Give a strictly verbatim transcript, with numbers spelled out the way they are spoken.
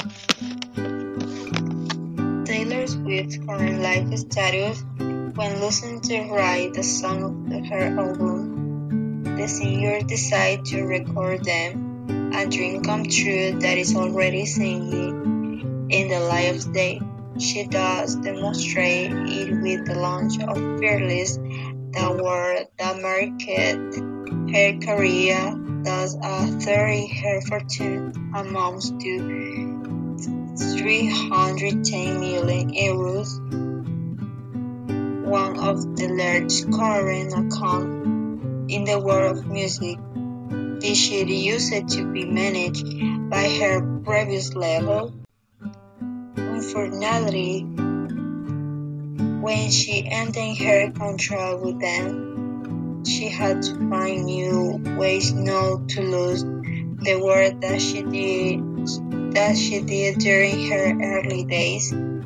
Taylor Swift's current life status when losing to write the song of her album, the singer decided to record them, a dream come true that is already singing in the light of day. She does demonstrate it with the launch of Fearless, the word that market her career, thus a third her fortune amounts to three hundred ten million euros, one of the largest current accounts in the world of music. This shit used to be managed by her previous label. Unfortunately, when she ended her contract with them, she had to find new ways not to lose the work that she did that she did during her early days.